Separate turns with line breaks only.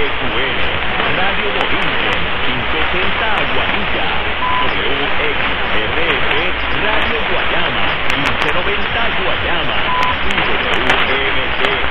WQN, Radio Borinquen, 560 Aguadilla, WXRF, Radio Guayama, 1590 Guayama, y WNT